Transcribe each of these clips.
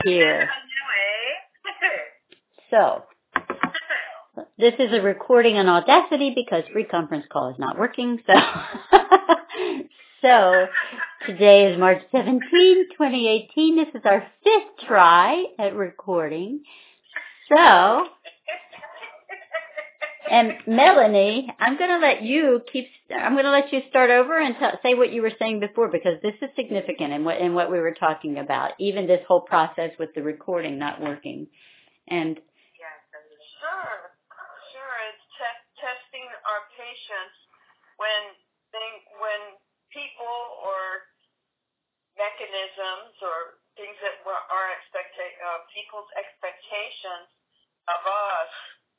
here. So, this is a recording on Audacity because free conference call is not working. So today is March 17, 2018. This is our 5th try at recording. So, and Melanie, I'm going to let you start over and say what you were saying before, because this is significant in what we were talking about, even this whole process with the recording not working. And Sure. It's testing our patience when people or mechanisms or things that were people's expectations of us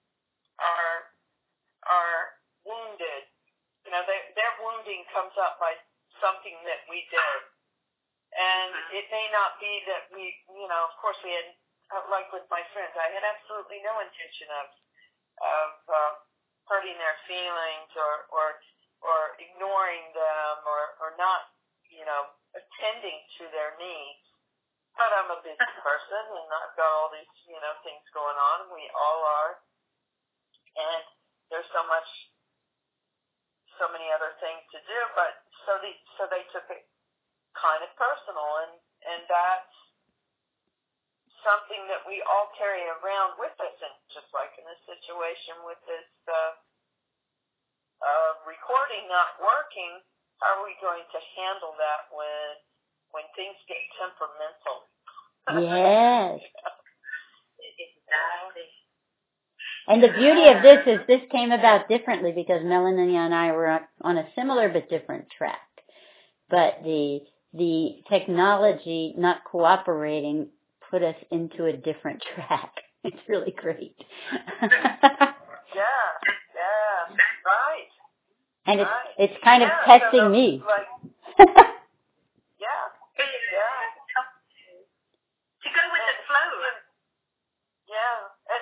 are wounded. You know, their wounding comes up by something that we did, and it may not be that we, of course we had. Like with my friends, I had absolutely no intention of hurting their feelings or ignoring them or not, attending to their needs. But I'm a busy person and I've got all these, things going on. We all are. And there's so many other things to do. But so they took it kind of personal, and that's something that we all carry around with us, and just like in this situation with this recording not working, how are we going to handle that when things get temperamental? yes. Exactly. And the beauty of this is this came about differently because Melanie and I were on a similar but different track. But the technology not cooperating put us into a different track. It's really great. yeah, right. And it's kind of testing me. Like, yeah. To go with the flow. Yeah, and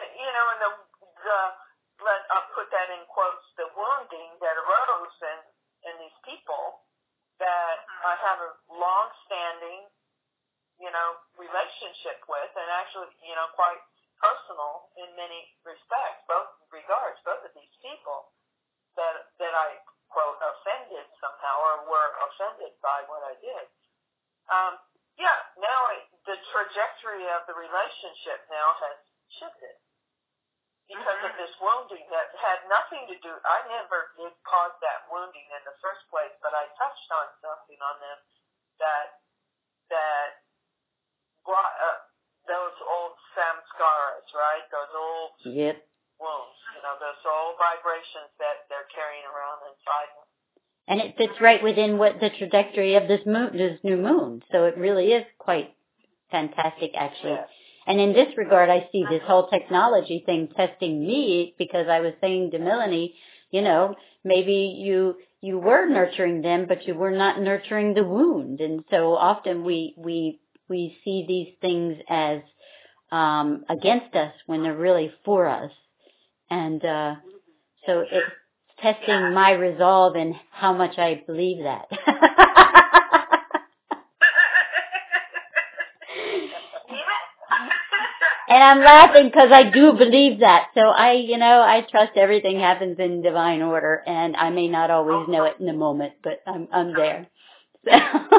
I'll put that in quotes, the wounding that arose in these people that I have a long-standing relationship with, and actually, quite personal in many respects, both of these people that I, quote, offended somehow or were offended by what I did. Now the trajectory of the relationship now has shifted because of this wounding that had nothing to do, I never did cause that wounding in the first place, but I touched on something on them that brought up those old samskaras, right? Those old wounds, those old vibrations that they're carrying around inside them. And it fits right within what the trajectory of this new moon. So it really is quite fantastic, actually. Yes. And in this regard, I see this whole technology thing testing me, because I was saying to Melanie, maybe you were nurturing them, but you were not nurturing the wound. And so often we see these things as against us when they're really for us. And so it's testing my resolve and how much I believe that. And I'm laughing because I do believe that. So I trust everything happens in divine order, and I may not always know it in the moment, but I'm there. So.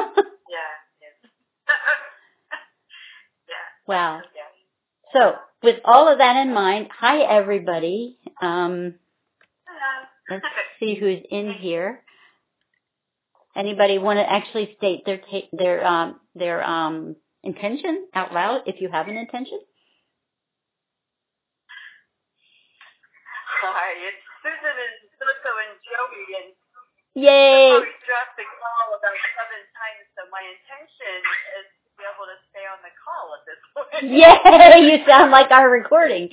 Wow. So with all of that in mind, hi everybody. Let's see who's in here. Anybody want to actually state their intention out loud if you have an intention? Hi, it's Susan and Soto and Joey, and yay! I dropped the call about 7 times, so my intention is to be able to stay on the call at this point. Yay! You sound like our recording.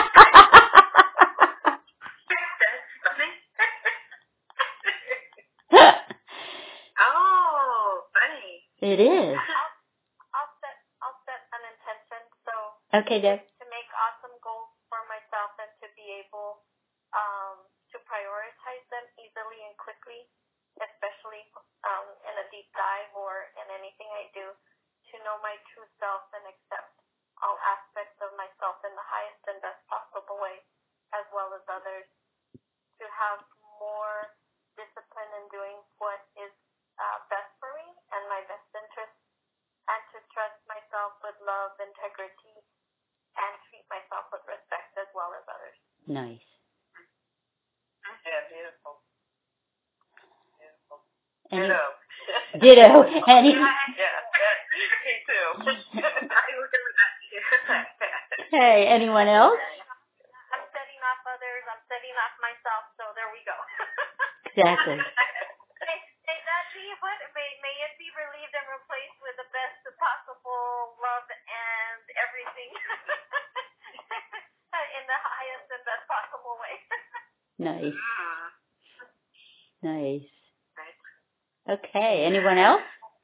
Oh, funny. It is. I'll set an intention. So okay, Deb. To make awesome goals for myself and to be able to prioritize them easily and quickly, especially in a deep dive or in anything I do, to know my true self and accept love, integrity, and treat myself with respect as well as others. Nice. Yeah, beautiful. Beautiful. Any, Ditto. ditto. Any, Yeah, me too. I was doing that too. hey, anyone else? I'm setting off others. I'm setting off myself. So there we go. Exactly. May that be what? May it be relieved and replaced with the best possible love and everything in the highest and best possible way. Nice. Nice. Okay. Anyone else?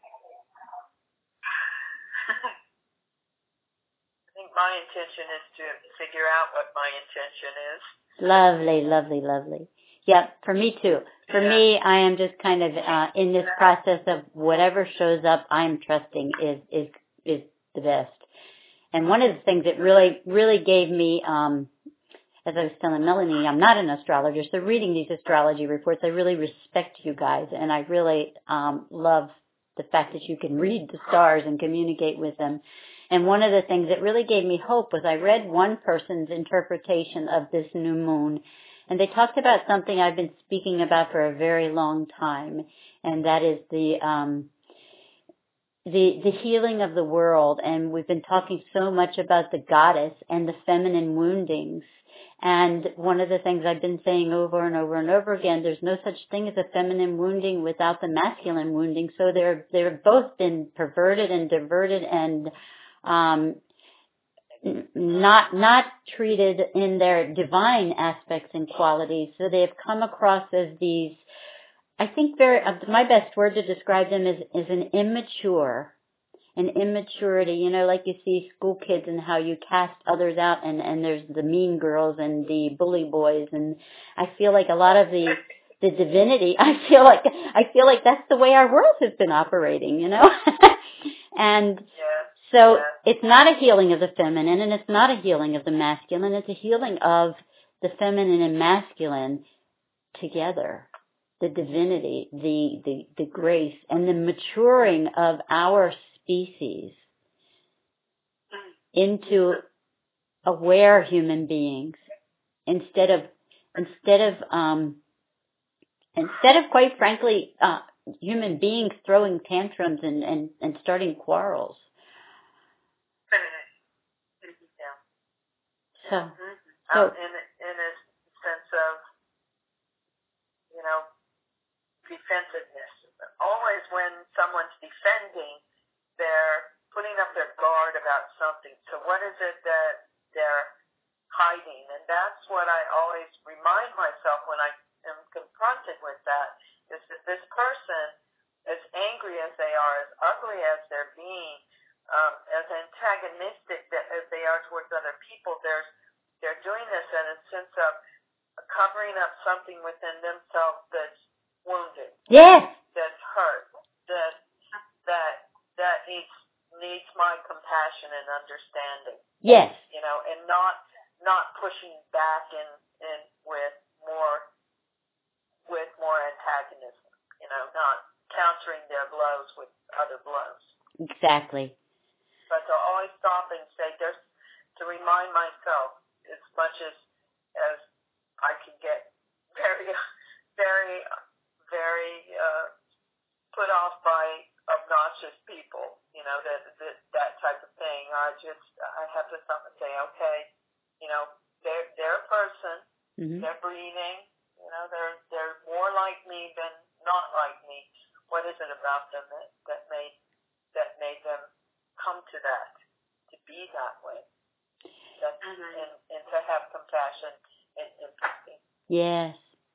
I think my intention is to figure out what my intention is. Lovely, lovely, lovely. Yeah, for me too. For me, I am just kind of in this process of whatever shows up, I'm trusting is the best. And one of the things that really gave me, as I was telling Melanie, I'm not an astrologer, so reading these astrology reports, I really respect you guys, and I really love the fact that you can read the stars and communicate with them. And one of the things that really gave me hope was I read one person's interpretation of this new moon, and they talked about something I've been speaking about for a very long time, and that is the healing of the world. And we've been talking so much about the goddess and the feminine woundings. And one of the things I've been saying over and over and over again, there's no such thing as a feminine wounding without the masculine wounding. So they're both been perverted and diverted and not treated in their divine aspects and qualities. So they have come across as these, I think my best word to describe them is an immaturity, like you see school kids and how you cast others out, and there's the mean girls and the bully boys, and I feel like a lot of the divinity, I feel like that's the way our world has been operating, and so it's not a healing of the feminine, and it's not a healing of the masculine, it's a healing of the feminine and masculine together. The divinity, the grace, and the maturing of our species into aware human beings instead of quite frankly human beings throwing tantrums and starting quarrels. So in a sense of defensiveness. Always when someone's defending, they're putting up their guard about something. So what is it that they're hiding? And that's what I always remind myself when I am confronted with that, is that this person, as angry as they are, as ugly as they're being, as antagonistic as they are towards other people, they're doing this in a sense of covering up something within themselves that's wounded. yes, That's hurt. That needs my compassion and understanding. yes, And not pushing back in with more antagonism. Not countering their blows with other blows. exactly. But to always stop and say, to remind myself, as much as I can get very, very, very put off by obnoxious people, that type of thing. I have to stop and say, okay, they're a person, they're breathing, they're more like me than not like me. What is it about them that made them come to that, to be that way? And to have compassion and empathy. Yes.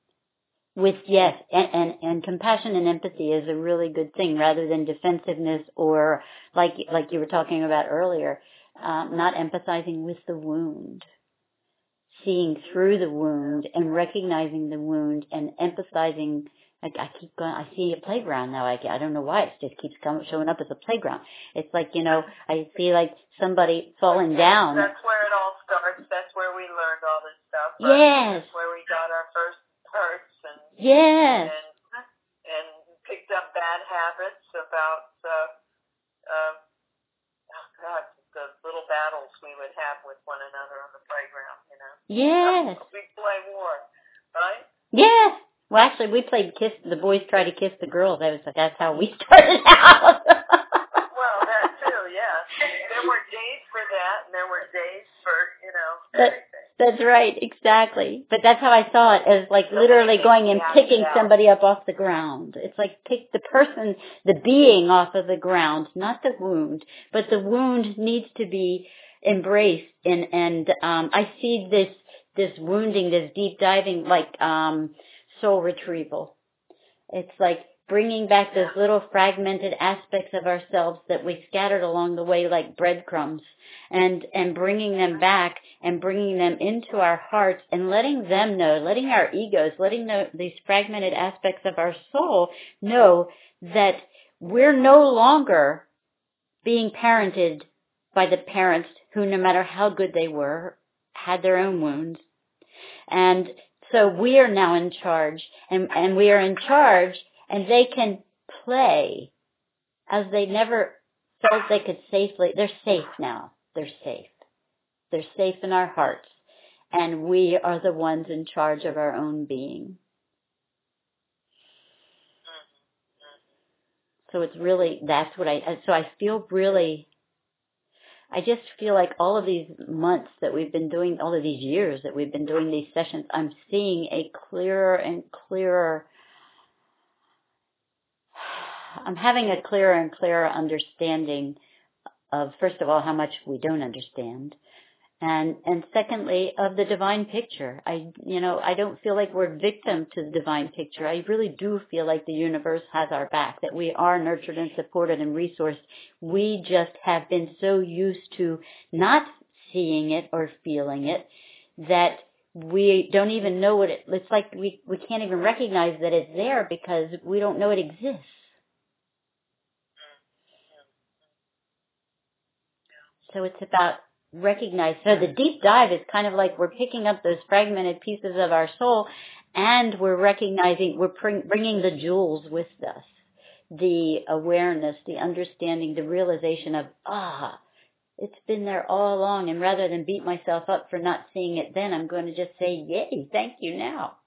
And compassion and empathy is a really good thing, rather than defensiveness or like you were talking about earlier, not empathizing with the wound, seeing through the wound and recognizing the wound and empathizing. Like I keep going, I see a playground now. I don't know why it just keeps showing up as a playground. It's like I see like somebody falling down. That's where it all starts. That's where we learned all this stuff. Right? Yes. That's where we got our first hurts and yes. and picked up bad habits about the we would have with one another on the playground, you know. Yes. We'd play war, right? Yes. Well, actually, we played kiss. The boys try to kiss the girls. That's how we started out. Well, that too, yeah. There were days for that, and there were days for, you know, everything. That's right, exactly. But that's how I saw it, as like literally going and picking somebody up off the ground. It's like pick the person, the being off of the ground, not the wound. But the wound needs to be embraced, and I see this wounding, this deep diving, like soul retrieval. It's like bringing back those little fragmented aspects of ourselves that we scattered along the way like breadcrumbs, and bringing them back and bringing them into our hearts and letting them know, letting our egos, letting these fragmented aspects of our soul know that we're no longer being parented by the parents who, no matter how good they were, had their own wounds. And so we are now in charge, and we are in charge, and they can play as they never felt they could safely. They're safe now. They're safe. They're safe in our hearts, and we are the ones in charge of our own being. So it's really, so I feel really, I just feel like all of these months that we've been doing, all of these years that we've been doing these sessions, I'm seeing a clearer and clearer, I'm having a clearer and clearer understanding of, first of all, how much we don't understand. And secondly, of the divine picture. I don't feel like we're victim to the divine picture. I really do feel like the universe has our back, that we are nurtured and supported and resourced. We just have been so used to not seeing it or feeling it that we don't even know it's like we can't even recognize that it's there because we don't know it exists. So it's about recognize. So the deep dive is kind of like we're picking up those fragmented pieces of our soul, and we're recognizing, we're bringing the jewels with us, the awareness, the understanding, the realization of, it's been there all along, and rather than beat myself up for not seeing it then, I'm going to just say, yay, thank you now.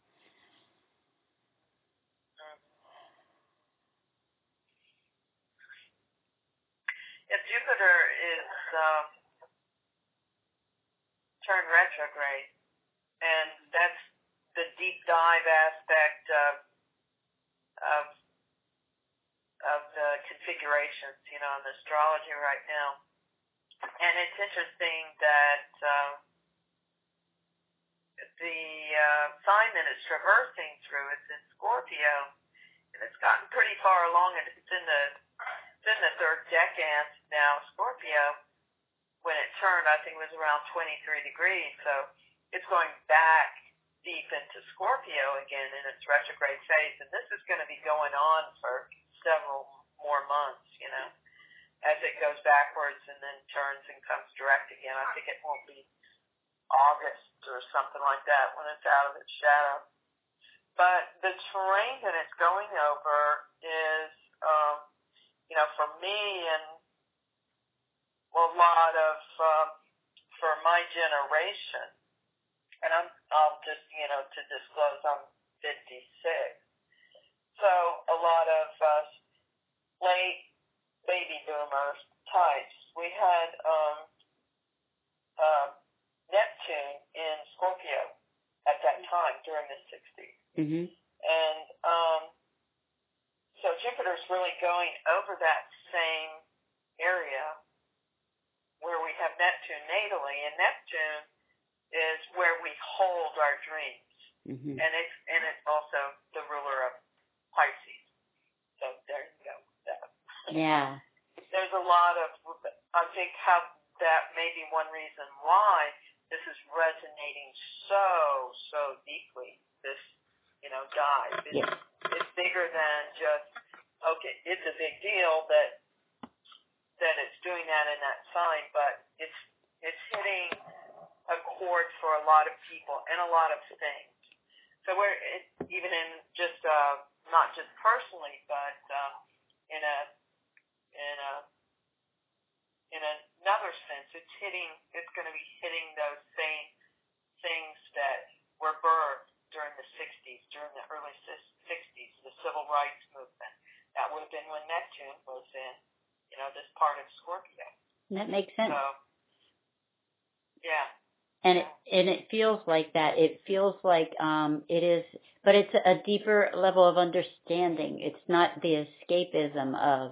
If Jupiter is turned retrograde, and that's the deep dive aspect of the configurations, in astrology right now. And it's interesting that the sign that it's traversing through is in Scorpio, and it's gotten pretty far along. It's in the third decan now. Scorpio, when it turned, I think it was around 23 degrees. So it's going back deep into Scorpio again in its retrograde phase. And this is going to be going on for several more months, as it goes backwards and then turns and comes direct again. I think it won't be August or something like that when it's out of its shadow. But the terrain that it's going over is, for me and a lot of, for my generation, and I'll just, to disclose, I'm 56. So a lot of us late baby boomer types, we had Neptune in Scorpio at that time during the 60s. Mm-hmm. And so Jupiter's really going over that same area where we have Neptune natally, and Neptune is where we hold our dreams. Mm-hmm. And it's also the ruler of Pisces. So there you go. Yeah. There's a lot of, I think, how that may be one reason why this is resonating so deeply, this, dive. It's bigger than just, okay, it's a big deal that it's doing that in that sign, but it's hitting a chord for a lot of people and a lot of things. So we're even in just not just personally, but in a another sense, it's going to be hitting those same things that were birthed during the 60s, during the early 60s, the civil rights movement. That would have been when Neptune was in, this part of Scorpio. That makes sense. So, yeah. And it feels like that. It feels like it is, but it's a deeper level of understanding. It's not the escapism of,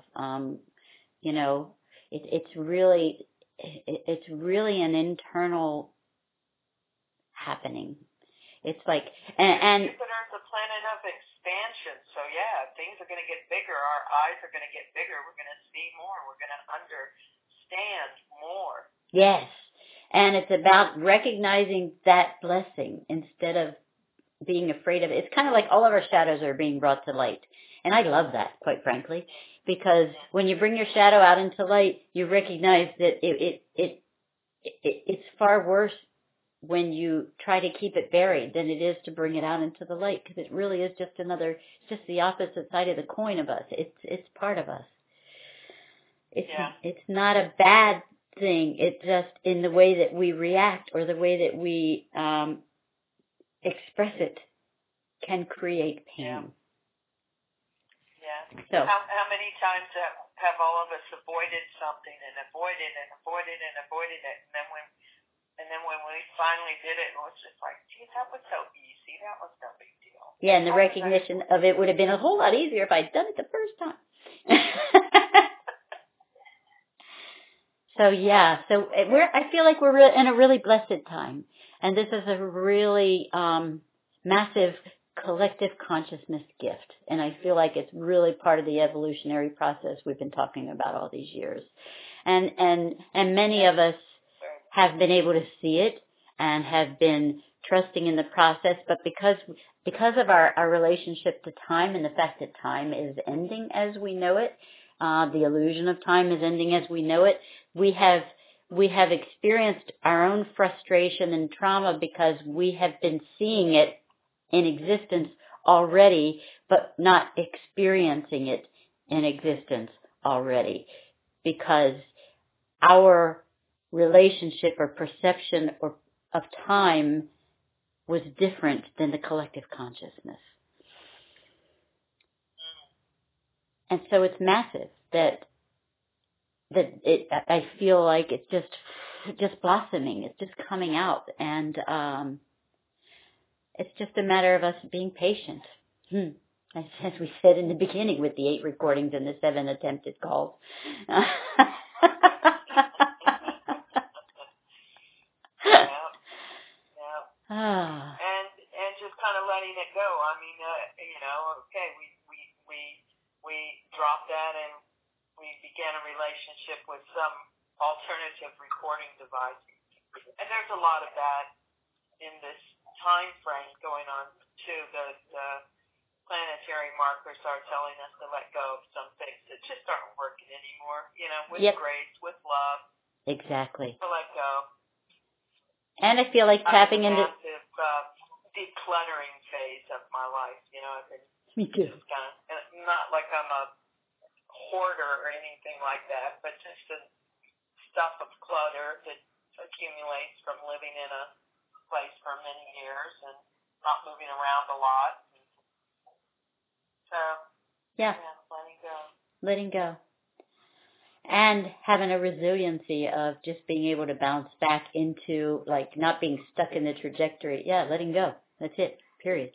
it's really an internal happening. It's like, and Jupiter's a planet of expansion. So yeah, things are going to get bigger. Our eyes are going to get bigger. We're going to see more. We're going to understand more. Yes. And it's about recognizing that blessing instead of being afraid of it. It's kind of like all of our shadows are being brought to light. And I love that, quite frankly, because when you bring your shadow out into light, you recognize that it's far worse when you try to keep it buried than it is to bring it out into the light, because it really is just just the opposite side of the coin of us. It's part of us. It's not a bad thing. It's just in the way that we react or the way that we express it can create pain. Yeah. So how many times have all of us avoided something and avoided it, and then when we finally did it, it was just like, gee, that was so easy. That was no big deal. Yeah, and the recognition of it would have been a whole lot easier if I'd done it the first time. So yeah, I feel like we're in a really blessed time, and this is a really massive collective consciousness gift, and I feel like it's really part of the evolutionary process we've been talking about all these years, and many of us have been able to see it and have been trusting in the process, but because of our relationship to time and the fact that time is ending as we know it, the illusion of time is ending as we know it, we have experienced our own frustration and trauma because we have been seeing it in existence already, but not experiencing it in existence already, because our relationship or perception of time was different than the collective consciousness. And so it's massive that I feel like it's just blossoming. It's just coming out. And it's just a matter of us being patient. As we said in the beginning with the 8 recordings and the 7 attempted calls. And just kind of letting it go. I mean, okay, we dropped that and we began a relationship with some alternative recording device. And there's a lot of that in this time frame going on too. The planetary markers are telling us to let go of some things that just aren't working anymore, with grace, with love. Exactly. To let go. And I feel like tapping into massive decluttering phase of my life. I've been me too. Just kind of, not like I'm a hoarder or anything like that, but just the stuff of clutter that accumulates from living in a place for many years and not moving around a lot. So letting go. And having a resiliency of just being able to bounce back into, like, not being stuck in the trajectory. Yeah, letting go. That's it. Period.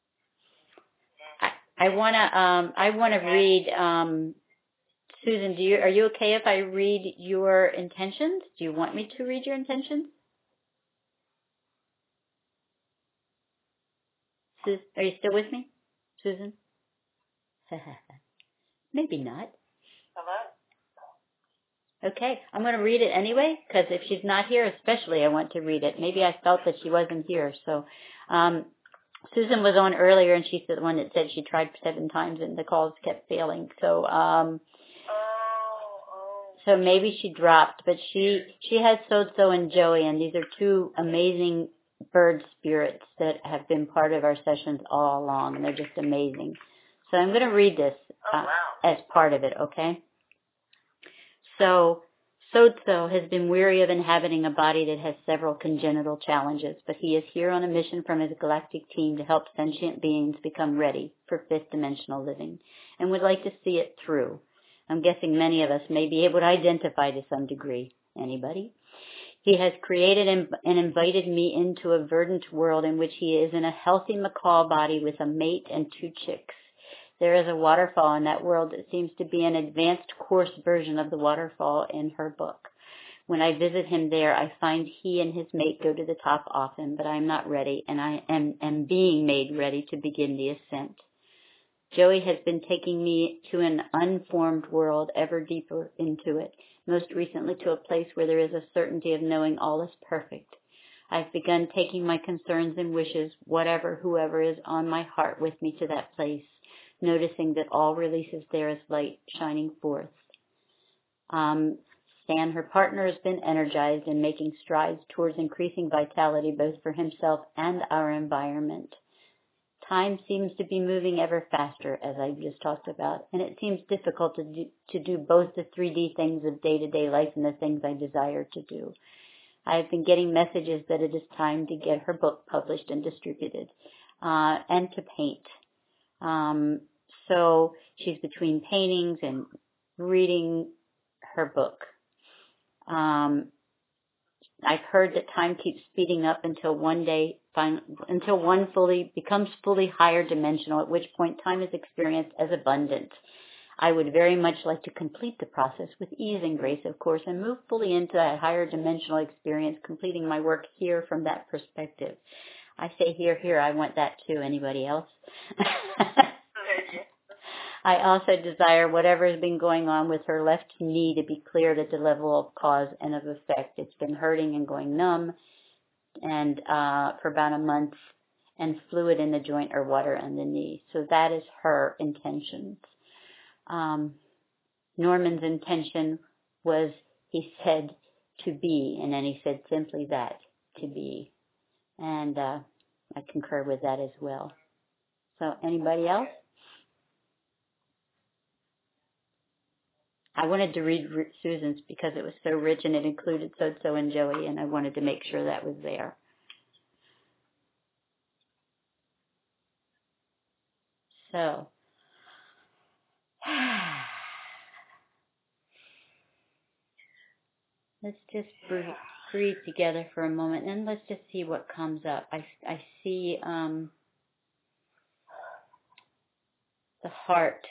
I wanna read. Susan, are you okay if I read your intentions? Do you want me to read your intentions? Are you still with me, Susan? Maybe not. Hello? Okay, I'm going to read it anyway, because if she's not here, especially, I want to read it. Maybe I felt that she wasn't here. So Susan was on earlier, and she's the one that said she tried 7 times, and the calls kept failing. So so maybe she dropped, but she has So and Joey, and these are 2 amazing bird spirits that have been part of our sessions all along, and they're just amazing. So I'm going to read this as part of it, okay? So Sotso has been weary of inhabiting a body that has several congenital challenges, but he is here on a mission from his galactic team to help sentient beings become ready for fifth dimensional living and would like to see it through. I'm guessing many of us may be able to identify to some degree. Anybody? He has created and invited me into a verdant world in which he is in a healthy macaw body with a mate and 2 chicks. There is a waterfall in that world that seems to be an advanced coarse version of the waterfall in her book. When I visit him there, I find he and his mate go to the top often, but I am not ready, and I am being made ready to begin the ascent. Joey has been taking me to an unformed world, ever deeper into it, most recently to a place where there is a certainty of knowing all is perfect. I've begun taking my concerns and wishes, whoever is on my heart with me to that place, noticing that all releases there as light shining forth. Stan, her partner, has been energized and making strides towards increasing vitality both for himself and our environment. Time seems to be moving ever faster, as I just talked about, and it seems difficult to do both the 3D things of day-to-day life and the things I desire to do. I have been getting messages that it is time to get her book published and distributed, and to paint. So she's between paintings and reading her book. I've heard that time keeps speeding up until one becomes fully higher dimensional, at which point time is experienced as abundant. I would very much like to complete the process with ease and grace, of course, and move fully into that higher dimensional experience, completing my work here from that perspective. I say here, I want that too. Anybody else? I also desire whatever has been going on with her left knee to be cleared at the level of cause and of effect. It's been hurting and going numb and for about a month, and fluid in the joint or water in the knee. So that is her intentions. Norman's intention was, he said, to be, and then he said simply that, to be. And I concur with that as well. So anybody else? I wanted to read Susan's because it was so rich and it included Sotso and Joey, and I wanted to make sure that was there. So, let's just breathe together for a moment, and let's just see what comes up. I see the heart.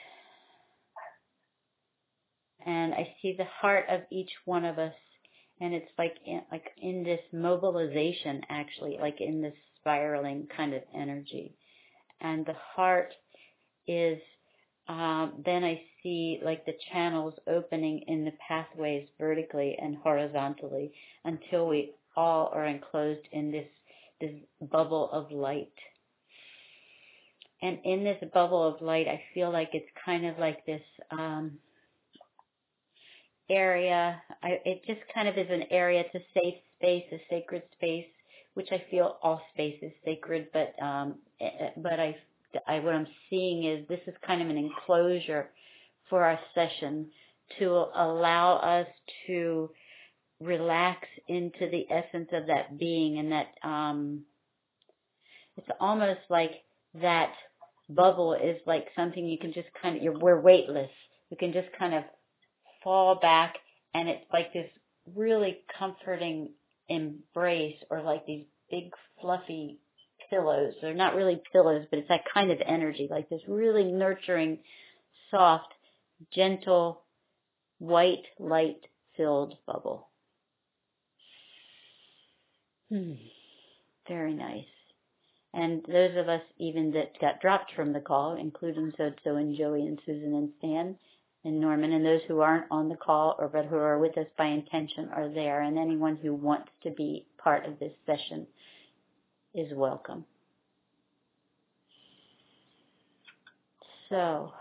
And I see the heart of each one of us, and it's like in this mobilization, actually, like in this spiraling kind of energy. And the heart is, then I see like the channels opening in the pathways vertically and horizontally until we all are enclosed in this bubble of light. And in this bubble of light, I feel like it's kind of like this area. It just kind of is an area. It's a safe space, a sacred space, which I feel all space is sacred. But what I'm seeing is this is kind of an enclosure for our session to allow us to relax into the essence of that being, and that it's almost like that bubble is like something you can just kind of, we're weightless. You can just kind of fall back, and it's like this really comforting embrace, or like these big fluffy pillows. They're not really pillows, but it's that kind of energy, like this really nurturing, soft, gentle, white, light-filled bubble. Very nice. And those of us even that got dropped from the call, including Sotso and Joey and Susan and Stan and Norman, and those who aren't on the call or but who are with us by intention are there, and anyone who wants to be part of this session is welcome. So,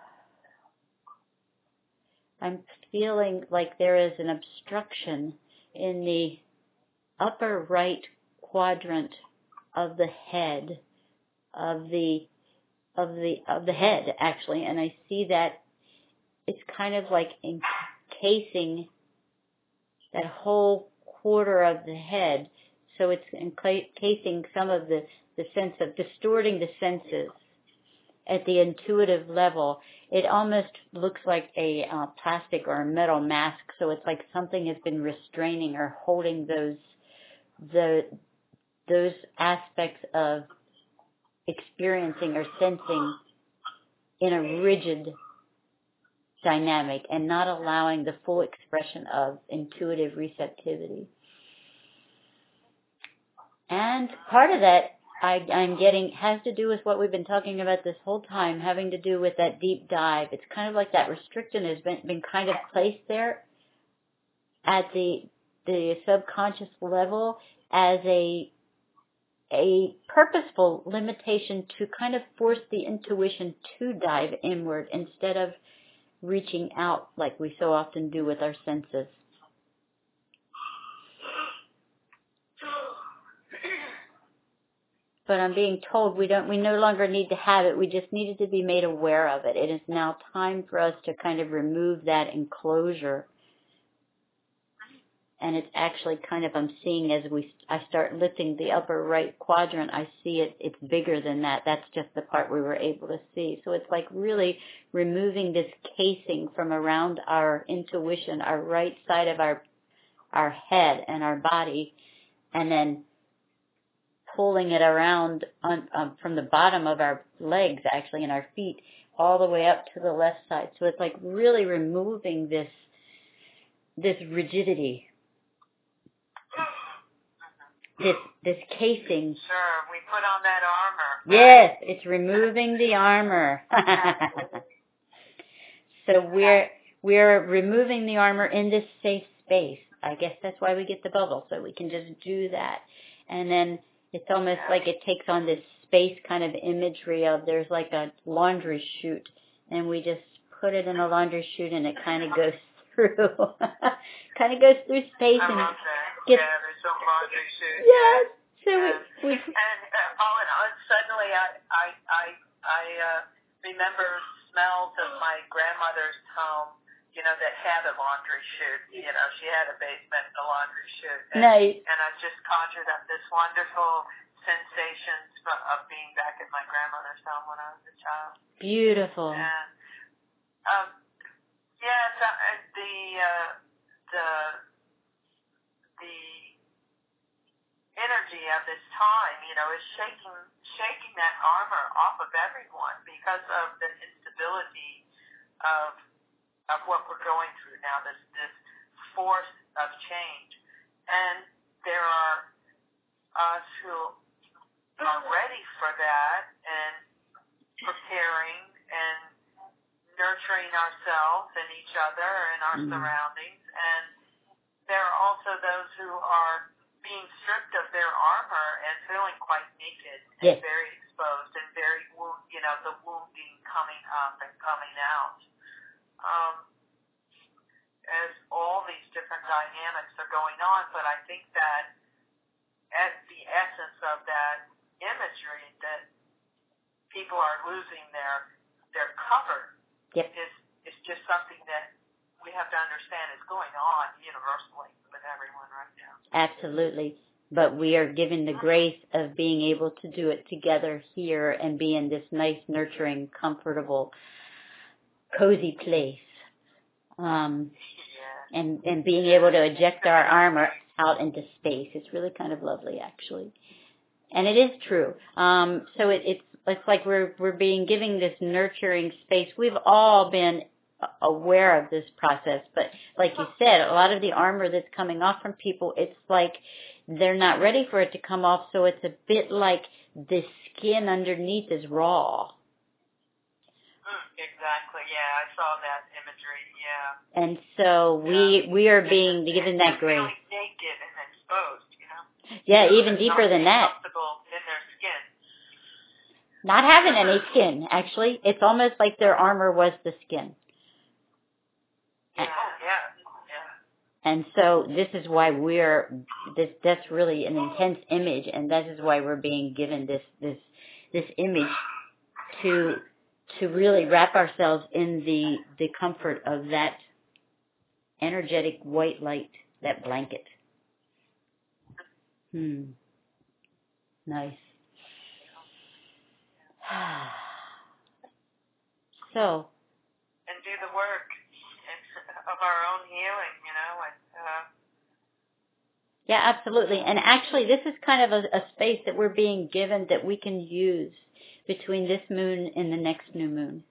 I'm feeling like there is an obstruction in the upper right quadrant of the head, of the head actually, and I see that it's kind of like encasing that whole quarter of the head. So it's encasing some of the sense of distorting the senses at the intuitive level. It almost looks like a plastic or a metal mask. So it's like something has been restraining or holding those aspects of experiencing or sensing in a rigid dynamic and not allowing the full expression of intuitive receptivity. And part of that I'm getting has to do with what we've been talking about this whole time, having to do with that deep dive. It's kind of like that restriction has been kind of placed there at the subconscious level as a purposeful limitation to kind of force the intuition to dive inward instead of reaching out like we so often do with our senses. But I'm being told we no longer need to have it. We just needed to be made aware of it. It is now time for us to kind of remove that enclosure. And it's actually kind of, I'm seeing as I start lifting the upper right quadrant, I see it's bigger than that. That's just the part we were able to see. So it's like really removing this casing from around our intuition, our right side of our head and our body, and then pulling it around from the bottom of our legs, actually, and our feet, all the way up to the left side. So it's like really removing this rigidity, this casing. Sure, we put on that armor. Yes, it's removing the armor. So we're removing the armor in this safe space. I guess that's why we get the bubble, so we can just do that. And then it's almost like it takes on this space kind of imagery of there's like a laundry chute, and we just put it in a laundry chute, and it kind of goes through, space I and love that. gets. Yeah, there's some laundry chutes. Yes. So we and suddenly I remember smells of my grandmother's home, that had a laundry chute. She had a basement and a laundry chute. Nice. And I just conjured up this wonderful sensations of being back at my grandmother's home when I was a child. Beautiful. And the energy of this time, is shaking that armor off of everyone because of the instability of what we're going through now, this force of change. And there are us who are ready for that and preparing and nurturing ourselves and each other and our surroundings. And there are also those who are being stripped of their armor and feeling quite naked and very exposed and very, the wounding coming up and coming out. As all these different dynamics are going on, but I think that at the essence of that imagery that people are losing their cover is just something that we have to understand is going on universally with everyone right now. Absolutely. But we are given the grace of being able to do it together here and be in this nice, nurturing, comfortable, cozy place. And being able to eject our armor out into space. It's really kind of lovely, actually. And it is true. So it's like we're being given this nurturing space. We've all been aware of this process, but like you said, a lot of the armor that's coming off from people, it's like they're not ready for it to come off, so it's a bit like the skin underneath is raw. Exactly, yeah, I saw that imagery, yeah. And so we are being given that grace. Feeling naked and exposed, Yeah, even deeper than that. Comfortable in their skin. Not having any skin, actually. It's almost like their armor was the skin. Yeah. And so this is why that's really an intense image, and that is why we're being given this image to really wrap ourselves in the comfort of that energetic white light that blanket. Nice. So. And do the work of our own healing, you know. Yeah, absolutely. And actually, this is kind of a space that we're being given that we can use between this moon and the next new moon.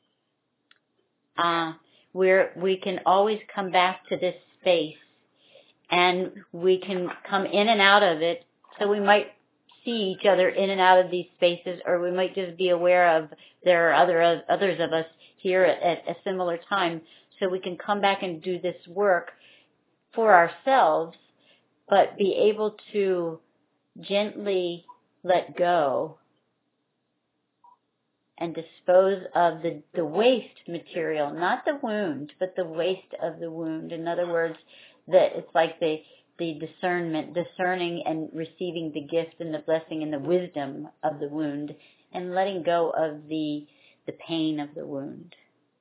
We can always come back to this space, and we can come in and out of it. So we might see each other in and out of these spaces, or we might just be aware of there are others of us here at a similar time. So we can come back and do this work for ourselves, but be able to gently let go and dispose of the waste material, not the wound, but the waste of the wound. In other words, that it's like the discerning and receiving the gift and the blessing and the wisdom of the wound, and letting go of the pain of the wound.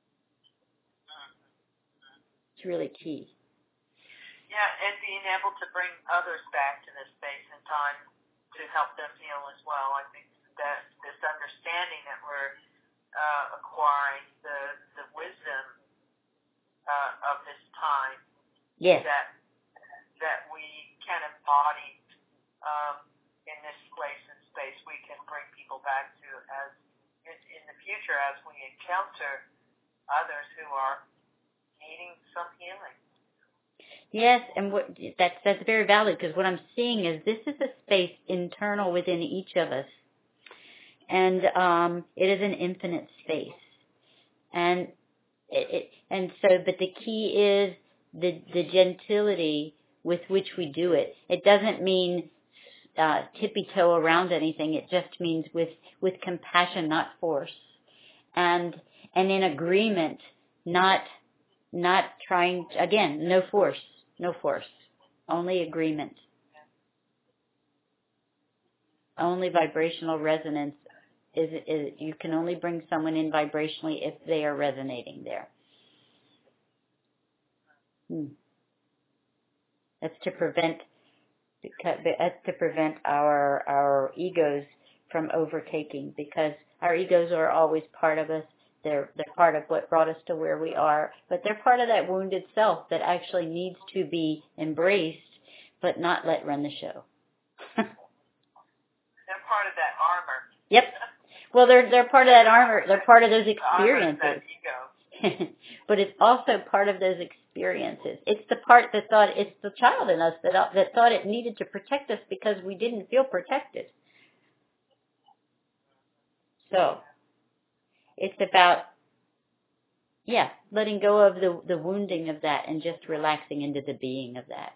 It's really key. Yeah, and being able to bring others back to this space and time to help them heal as well. I think that this understanding that we're acquiring, the wisdom of this time, yes, that we can embody in this place and space, we can bring people back to as in the future as we encounter others who are needing some healing. Yes, and that's very valid, because what I'm seeing is this is a space internal within each of us, and it is an infinite space, and but the key is the gentility with which we do it. It doesn't mean tippy-toe around anything. It just means with compassion, not force, and in agreement, not trying. Again, no force. No force, only agreement, only vibrational resonance. Is you can only bring someone in vibrationally if they are resonating there. That's to prevent our egos from overtaking, because our egos are always part of us. They're part of what brought us to where we are, but they're part of that wounded self that actually needs to be embraced, but not let run the show. They're part of that armor. Yep. Well, they're part of that armor. They're part of those experiences. But it's also part of those experiences. It's the part that thought, it's the child in us that thought it needed to protect us because we didn't feel protected. So it's about, letting go of the wounding of that and just relaxing into the being of that.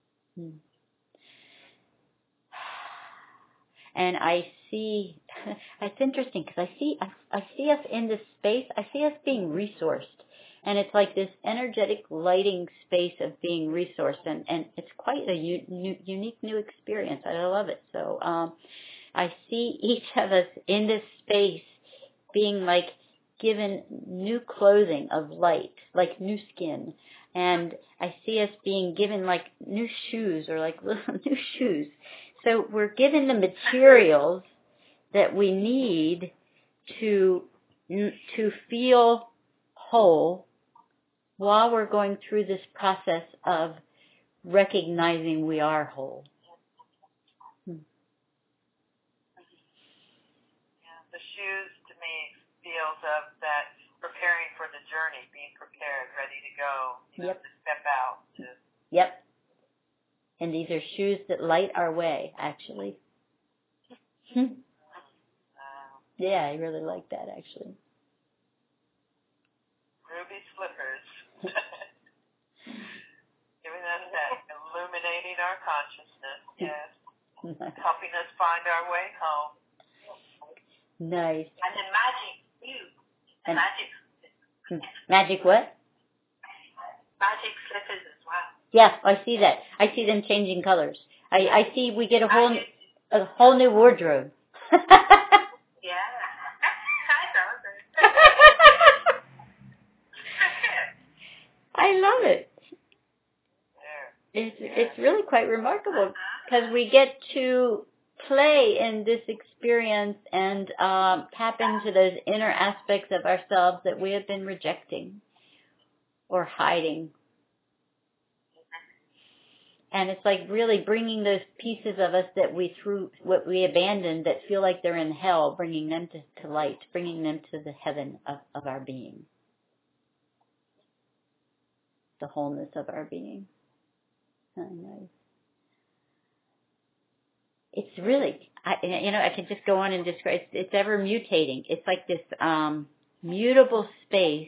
And I see, it's interesting because I see us in this space. I see us being resourced. And it's like this energetic lighting space of being resourced. And it's quite a unique new experience. I love it. So I see each of us in this space being like given new clothing of light, like new skin. And I see us being given like new shoes, or like little new shoes. So we're given the materials that we need to feel whole while we're going through this process of recognizing we are whole. The shoes to me feels of that preparing for the journey, being prepared, ready to go, to step out. Yep. And these are shoes that light our way, actually. Yeah, I really like that, actually. Ruby slippers. Giving us that, illuminating our consciousness, yes. Helping us find our way home. Nice. And the magic, too. The magic. Magic what? Magic slippers as well. Yeah, I see that. I see them changing colors. I see we get a whole new wardrobe. Yeah. I love it. It's really quite remarkable because we get to play in this experience and tap into those inner aspects of ourselves that we have been rejecting or hiding. And it's like really bringing those pieces of us that what we abandoned, that feel like they're in hell, bringing them to light, bringing them to the heaven of our being, the wholeness of our being. Nice. It's really, I can just go on and describe. It's ever mutating. It's like this mutable space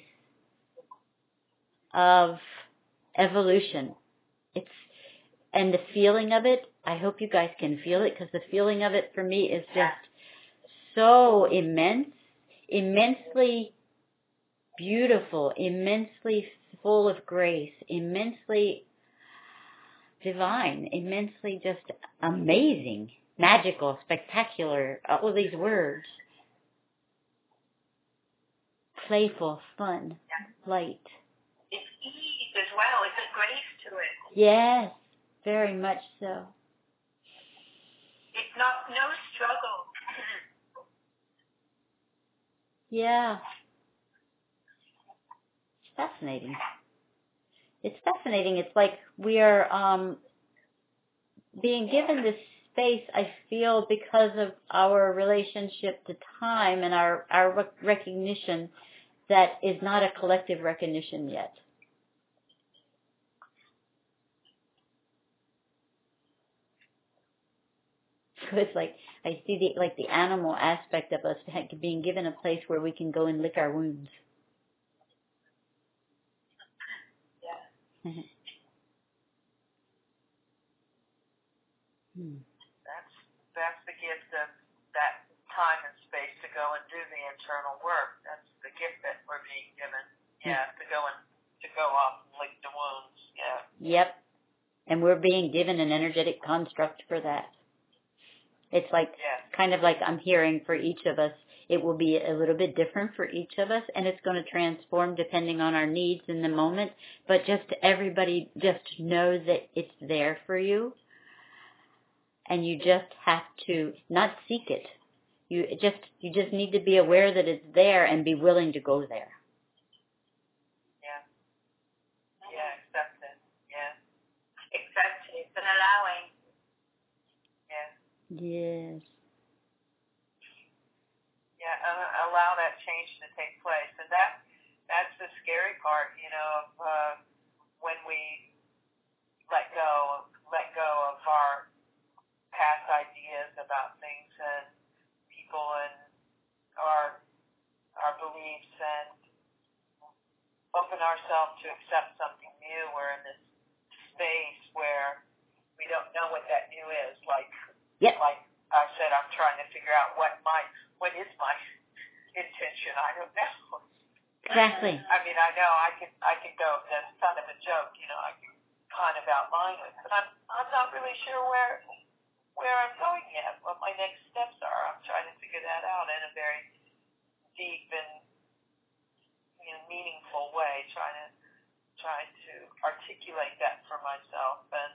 of evolution. And the feeling of it, I hope you guys can feel it, because the feeling of it for me is just so immense, immensely beautiful, immensely full of grace, immensely divine, immensely just amazing, magical, spectacular, all of these words. Playful, fun, light. It's ease as well. It's a grace to it. Yes. Very much so. It's not no struggle. Yeah. It's fascinating. It's fascinating. It's like we are being given this space, I feel, because of our relationship to time and our recognition that is not a collective recognition yet. So it's like I see the animal aspect of us being given a place where we can go and lick our wounds. Yeah. That's the gift of that time and space to go and do the internal work. That's the gift that we're being given. Yeah, to go off and lick the wounds. Yeah. Yep. And we're being given an energetic construct for that. It's like, kind of like I'm hearing for each of us, it will be a little bit different for each of us, and it's going to transform depending on our needs in the moment. But just everybody just know that it's there for you, and you just have to not seek it. You just need to be aware that it's there and be willing to go there. Yeah. Yeah, accept it. Yeah. Accept it and allowing. Yes. Yeah, allow that change to take place, and that's the scary part, of when we let go of our past ideas about things and people and our beliefs, and open ourselves to accept something new. We're in this space where we don't know what that new is. Like I said, I'm trying to figure out what is my intention. I don't know. Exactly. I mean, I know I can go. That's kind of a joke, I can kind of outline it, but I'm not really sure where I'm going yet. What my next steps are. I'm trying to figure that out in a very deep and meaningful way. Trying to articulate that for myself, and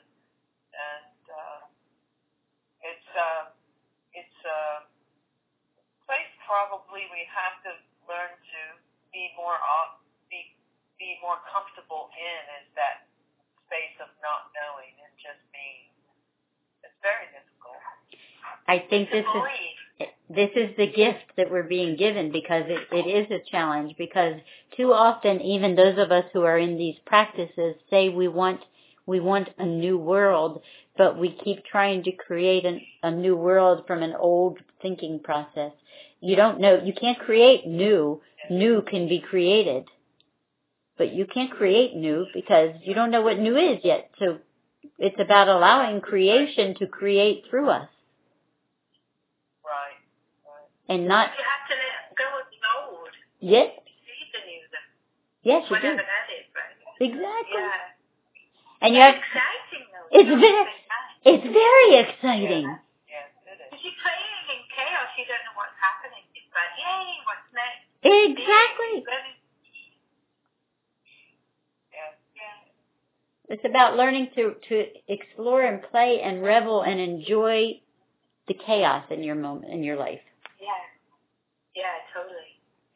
it's a place probably we have to learn to be more comfortable in, is that space of not knowing and just being. It's very difficult. I think this is the gift that we're being given, because it is a challenge, because too often even those of us who are in these practices say we want a new world, but we keep trying to create a new world from an old thinking process. You don't know, you can't create new. New can be created, but you can't create new because you don't know what new is yet. So it's about allowing creation to create through us. Right. And not... You have to let go of the old. Yes. See the new. Yes, you do. Whatever that is, right? Exactly. Yeah. And it's exciting, though. It's very exciting. Yes, it is. If you're playing in chaos, you don't know what's happening. It's like, yay, what's next? Exactly. It's about learning to explore and play and revel and enjoy the chaos in your moment, in your life. Yeah, totally.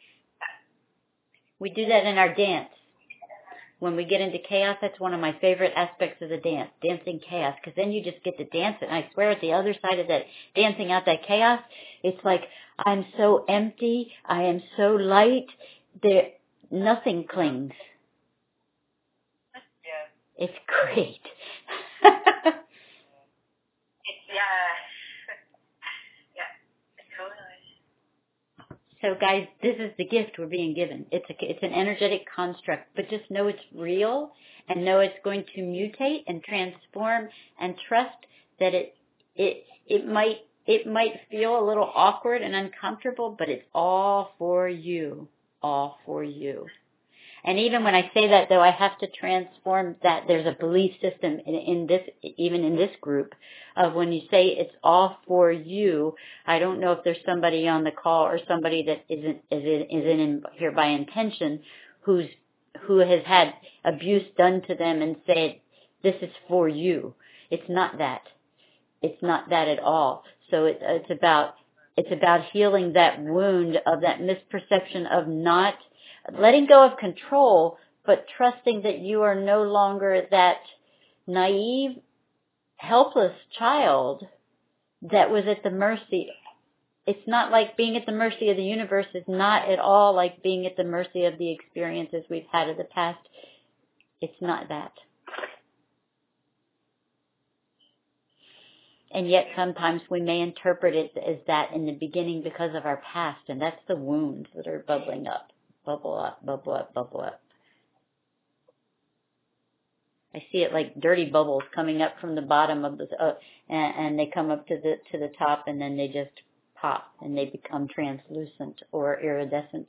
We do that in our dance. When we get into chaos, that's one of my favorite aspects of the dance, dancing chaos, because then you just get to dance it. And I swear at the other side of that, dancing out that chaos, it's like, I'm so empty, I am so light, nothing clings. Yeah. It's great. So guys, this is the gift we're being given. It's an energetic construct, but just know it's real and know it's going to mutate and transform, and trust that it might feel a little awkward and uncomfortable, but it's all for you. All for you. And even when I say that, though, I have to transform that. There's a belief system in this, even in this group, of when you say it's all for you. I don't know if there's somebody on the call or somebody that isn't in here by intention, who has had abuse done to them and said, this is for you. It's not that. It's not that at all. So it's about healing that wound of that misperception of not letting go of control, but trusting that you are no longer that naive, helpless child that was at the mercy. It's not like being at the mercy of the universe is not at all like being at the mercy of the experiences we've had in the past. It's not that. And yet sometimes we may interpret it as that in the beginning because of our past, and that's the wounds that are bubbling up. Bubble up, bubble up, bubble up. I see it like dirty bubbles coming up from the bottom of the, and they come up to the top, and then they just pop, and they become translucent or iridescent.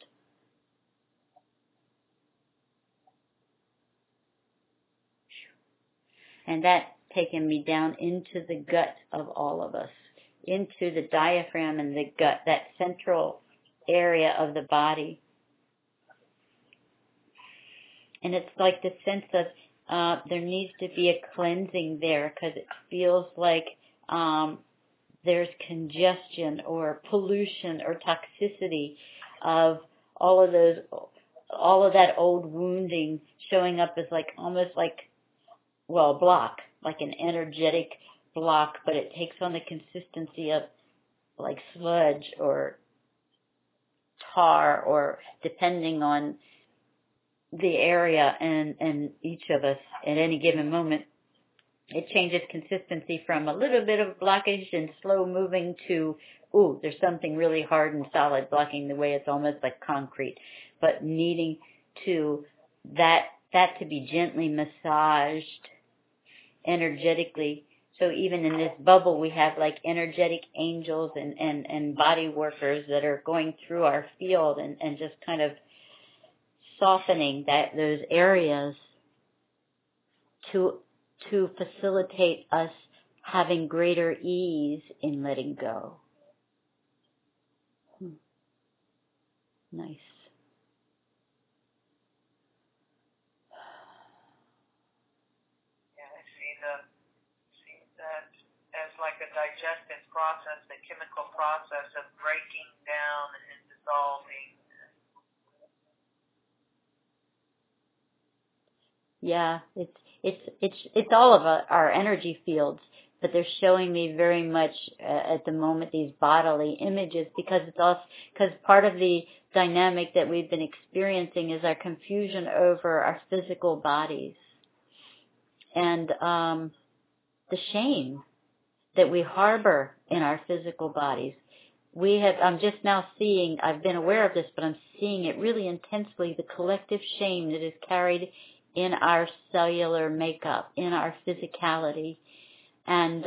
And that's taken me down into the gut of all of us, into the diaphragm and the gut, that central area of the body. And it's like the sense of there needs to be a cleansing there, because it feels like there's congestion or pollution or toxicity of all of that old wounding showing up as like almost like, well, block, like an energetic block, but it takes on the consistency of like sludge or tar, or depending on the area and each of us at any given moment, it changes consistency from a little bit of blockage and slow moving to, ooh, there's something really hard and solid blocking the way. It's almost like concrete, but needing to that to be gently massaged energetically. So even in this bubble, we have like energetic angels and body workers that are going through our field and just kind of softening those areas to facilitate us having greater ease in letting go. Nice. Yeah, I see that as like a digestive process, the chemical process of breaking down and dissolving. Yeah, it's all of our energy fields, but they're showing me very much at the moment these bodily images, because part of the dynamic that we've been experiencing is our confusion over our physical bodies and the shame that we harbor in our physical bodies. I'm just now seeing, I've been aware of this, but I'm seeing it really intensely, the collective shame that is carried in our cellular makeup, in our physicality. And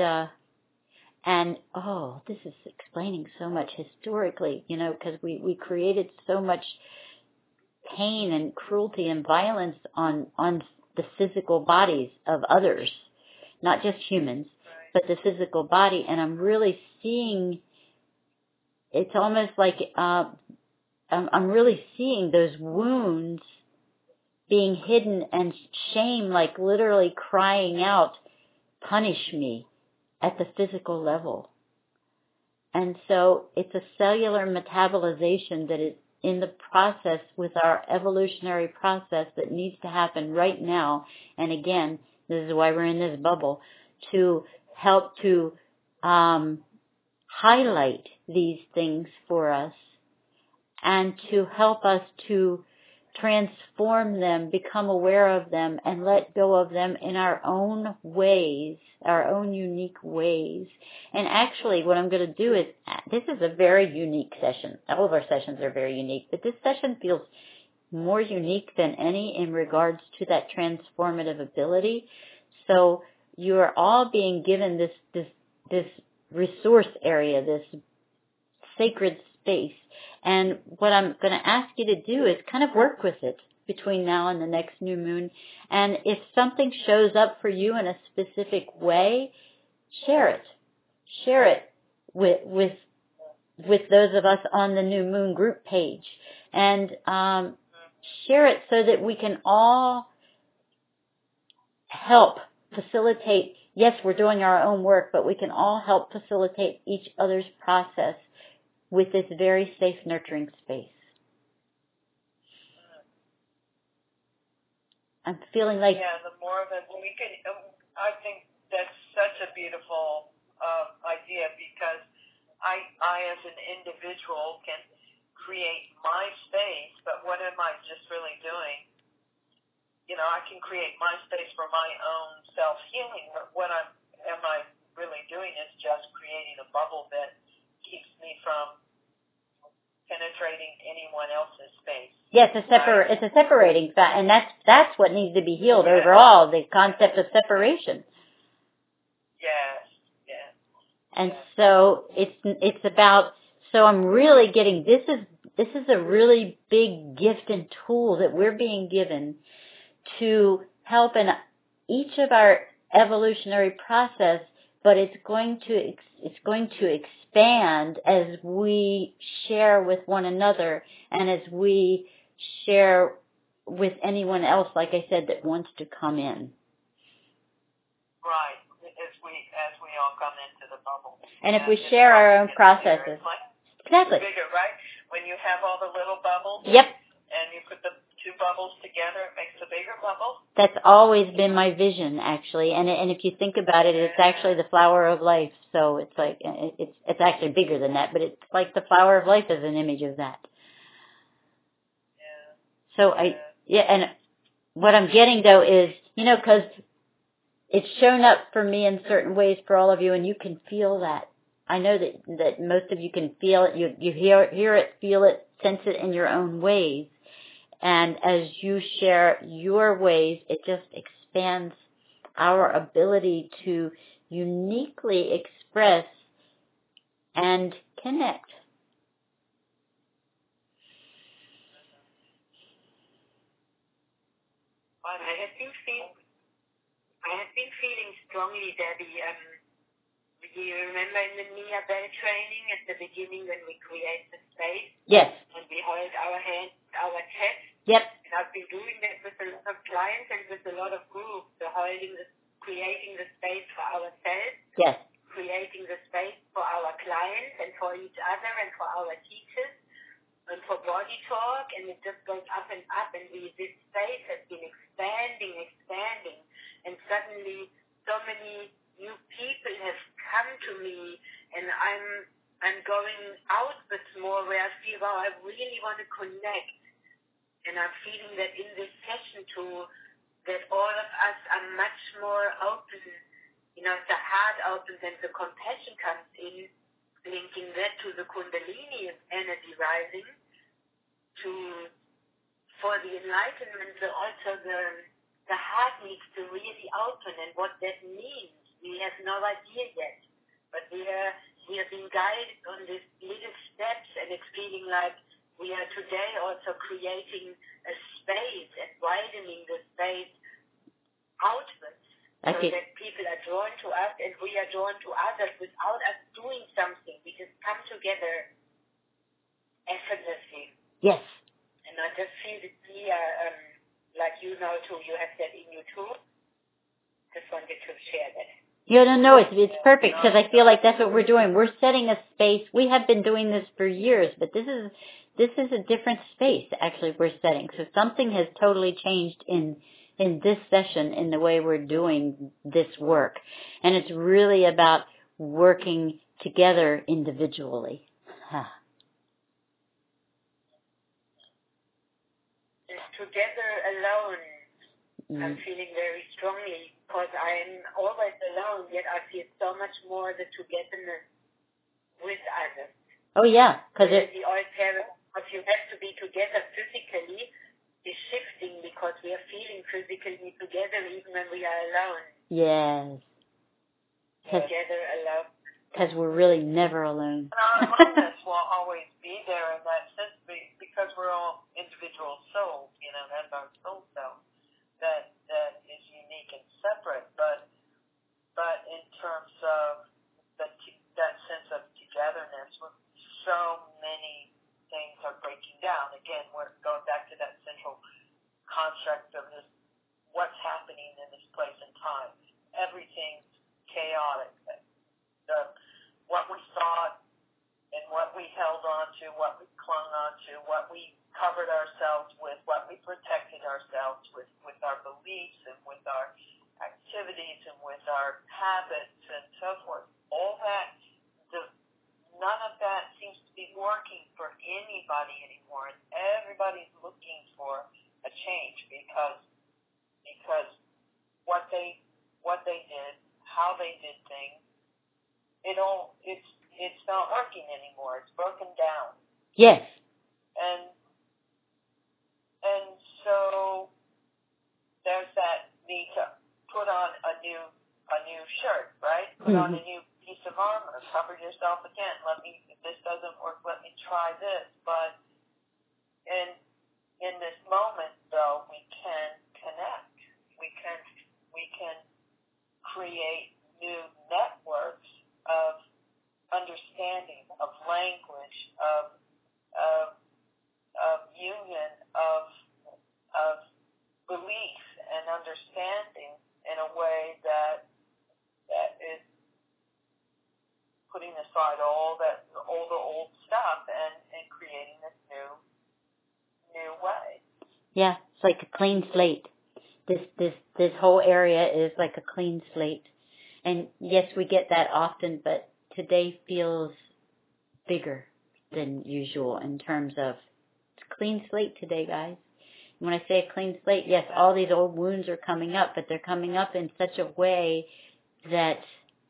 this is explaining so much historically, because we created so much pain and cruelty and violence on the physical bodies of others, not just humans, but the physical body. And I'm really seeing, it's almost like I'm really seeing those wounds being hidden and shame, like literally crying out, punish me at the physical level. And so it's a cellular metabolization that is in the process with our evolutionary process that needs to happen right now. And again, this is why we're in this bubble, to help to highlight these things for us and to help us to transform them, become aware of them, and let go of them in our own ways, our own unique ways. And actually, what I'm going to do is, this is a very unique session. All of our sessions are very unique, but this session feels more unique than any in regards to that transformative ability. So you are all being given this resource area, this sacred space. And what I'm going to ask you to do is kind of work with it between now and the next new moon. And if something shows up for you in a specific way, share it. Share it with those of us on the new moon group page. And share it so that we can all help facilitate. Yes, we're doing our own work, but we can all help facilitate each other's process with this very safe, nurturing space. I'm feeling like... Yeah, the more of it, we can, I think that's such a beautiful idea, because I as an individual can create my space, but what am I just really doing? You know, I can create my space for my own self-healing, but what am I really doing is just creating a bubble that keeps me from penetrating anyone else's space. Yes, it's a separating fact, and that's what needs to be healed overall, the concept of separation. Yes. And so it's about, so I'm really getting, this is a really big gift and tool that we're being given to help in each of our evolutionary process, but it's going to expand as we share with one another and as we share with anyone else, like I said, that wants to come in. Right. As we all come into the bubble. And if we share our own processes. Exactly. Bigger, right? When you have all the little bubbles. Yep. And you put the two bubbles together, it makes a bigger bubble. That's always been my vision, actually. And if you think about it, it's actually the flower of life. So it's like, it's actually bigger than that, but it's like the flower of life is an image of that. Yeah. So and what I'm getting though is, because it's shown up for me in certain ways for all of you, and you can feel that. I know that most of you can feel it. You hear it, feel it, sense it in your own ways. And as you share your ways, it just expands our ability to uniquely express and connect. I have been feeling strongly, Debbie. Do you remember in the Mia Bell training at the beginning when we create the space? Yes. And we hold our hands, our chest. Yep. And I've been doing that with a lot of clients and with a lot of groups. So creating the space for ourselves. Yes. Creating the space for our clients and for each other and for our teachers and for body talk. And it just goes up and up. And this space has been expanding. And suddenly so many new people have come to me, and I'm going out with more where I feel, wow, I really want to connect. And I'm feeling that in this session too, that all of us are much more open. The heart opens and the compassion comes in, linking that to the Kundalini energy rising, for the enlightenment, also the heart needs to really open, and what that means, we have no idea yet. But we are being guided on these little steps, and it's feeling like we are today also creating a space and widening the space outwards, so that people are drawn to us and we are drawn to others without us doing something. We just come together effortlessly. Yes. And I just feel it here, like like you know too, you have that in you too. Just wanted to share that. No, it's perfect because I feel like that's what we're doing. We're setting a space. We have been doing this for years, but this is a different space actually we're setting. So something has totally changed in this session in the way we're doing this work. And it's really about working together individually. Together alone, I'm feeling very strongly because I'm always alone, yet I feel so much more the togetherness with others. Oh yeah, because the old parents, if you have to be together physically, is shifting because we are feeling physically together even when we are alone. Yes. Together alone. Because we're really never alone. And our aloneness will always be there in that sense because we're all individual souls, that's our soul self that is unique and separate. But in terms of that sense of togetherness, so many things are breaking down. Again, we're going back to that central construct of this, what's happening in this place and time. Everything's chaotic. What we thought and what we held on to, what we clung on to, what we covered ourselves with, what we protected ourselves with our beliefs and with our activities and with our habits and so forth. All that, none of that seems to be working for anybody anymore. And everybody's looking for a change because what they did, how they did things, it's not working anymore. It's broken down. Yes. And so there's that need to put on a new shirt, right? Put on a new piece of armor. Cover yourself again. If this doesn't work, let me try this. But in this moment, though, we can connect. We can create new networks of understanding, of language, of union, of belief and understanding in a way that is putting aside all the old stuff and creating this new way. Yeah, it's like a clean slate. This whole area is like a clean slate. And yes, we get that often, but today feels bigger than usual in terms of it's a clean slate today, guys. When I say a clean slate, yes, all these old wounds are coming up, but they're coming up in such a way that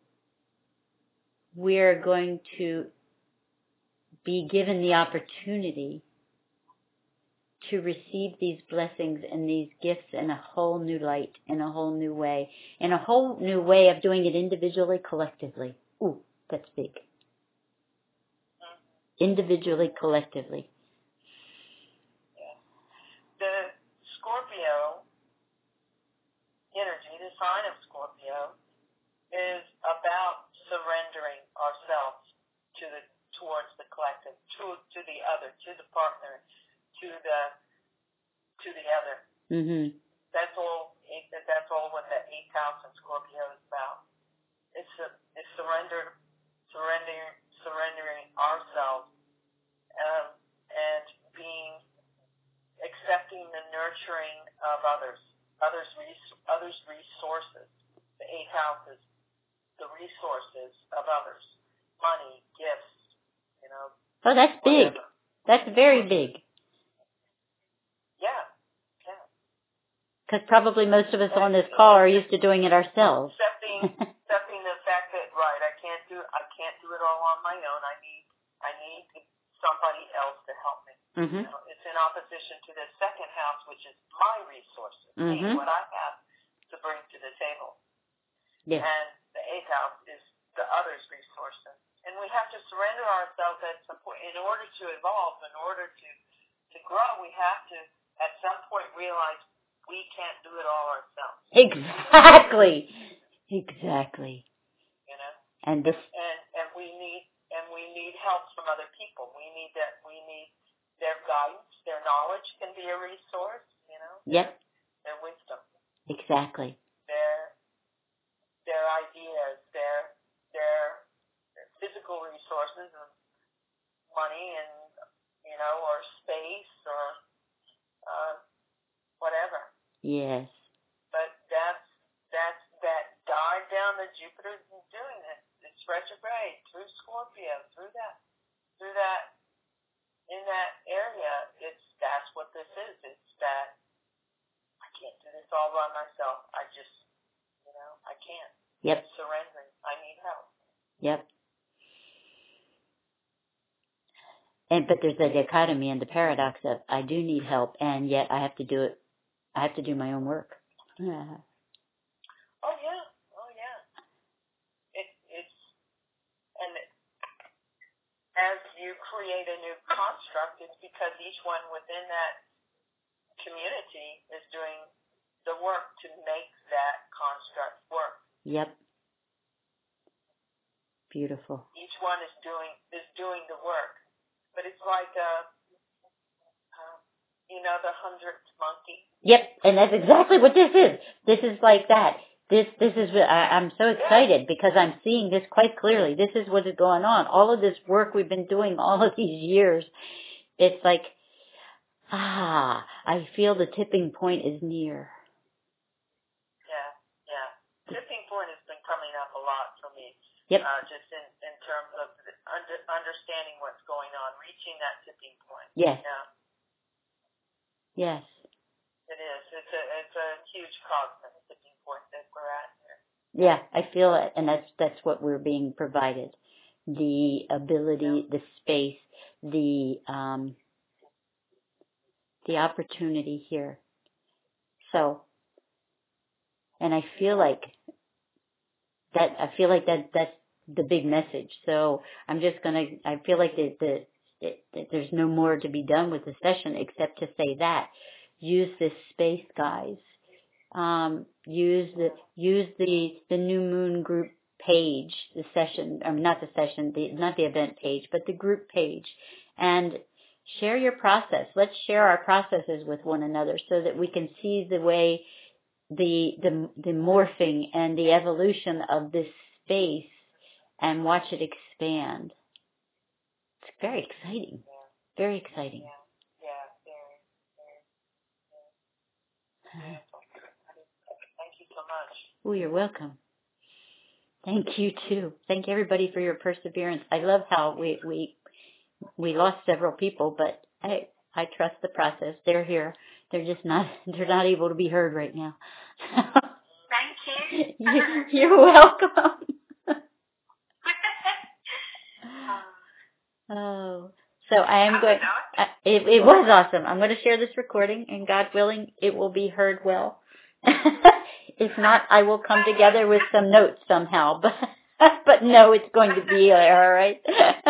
we're going to be given the opportunity to receive these blessings and these gifts in a whole new light, in a whole new way, in a whole new way of doing it individually, collectively. Ooh, that's big. Individually, collectively. Yeah. The Scorpio energy, the sign of Scorpio, is about surrendering ourselves towards the collective, to the other, to the partner, to the other. Mm-hmm. That's all what that 8th house in Scorpio is about. It's surrendering ourselves, and accepting the nurturing of others' resources. The 8th house is the resources of others, money, gifts, Oh, that's big. Whatever. That's very big. Yeah. Because probably most of us on this call are used to doing it ourselves. Accepting the fact that I can't do it all on my own. I need somebody else to help me. Mm-hmm. It's in opposition to the 2nd house, which is my resources, Mm-hmm. what I have to bring to the table. Yeah. And the 8th house is the other's resources. And we have to surrender ourselves at some point in order to evolve, in order to grow. We have to at some point realize we can't do it all ourselves. Exactly. And this. And we need help from other people. We need their guidance, their knowledge can be a resource. Yep. their wisdom, Exactly. their ideas, their physical resources of money and, or space or whatever. Yes. But that's that dive down that Jupiter's doing it. It's retrograde through Scorpio, through that in that area. That's what this is. It's that I can't do this all by myself. I just I can't. Yep. I'm surrendering. I need help. Yep. But there's the dichotomy and the paradox of I do need help, and yet I have to do it. I have to do my own work. Yeah. Oh yeah. It's and as you create a new construct, it's because each one within that community is doing the work to make that construct work. Yep. Beautiful. Each one is doing the work, but it's like the 100th monkey. Yep, and that's exactly what this is. This is like that. This is. I'm so excited because I'm seeing this quite clearly. This is what is going on. All of this work we've been doing all of these years. It's like, I feel the tipping point is near. Yeah. Tipping point has been coming up a lot for me. Yep. Just in terms of understanding what's going on, reaching that tipping point. Yes. Yeah. Yes. It is. It's a huge cosmic tipping point that we're at here. Yeah, I feel it, and that's what we're being provided. The ability, the space, the opportunity here. So, and I feel like that's the big message. So I feel like that there's no more to be done with the session except to say that. Use this space, guys. Use the new moon group page, the session, not the event page, but the group page, and share your process. Let's share our processes with one another so that we can see the way the morphing and the evolution of this space and watch it expand. It's very exciting. Very exciting. Very. Thank you so much. Oh, you're welcome. Thank you too. Thank everybody for your perseverance. I love how we lost several people, but I trust the process. They're here. They're just not able to be heard right now. Thank you. You're welcome. Oh, so I am going. It was awesome. I'm going to share this recording, and God willing, it will be heard well. If not, I will come together with some notes somehow. But no, it's going to be there. All right.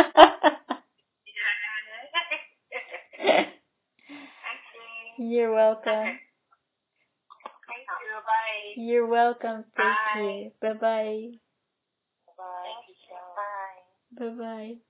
Thank you. You're welcome. Thank you. Bye. You're welcome. Thank Bye. you. Bye-bye. Bye. Thank you. Bye. Bye-bye.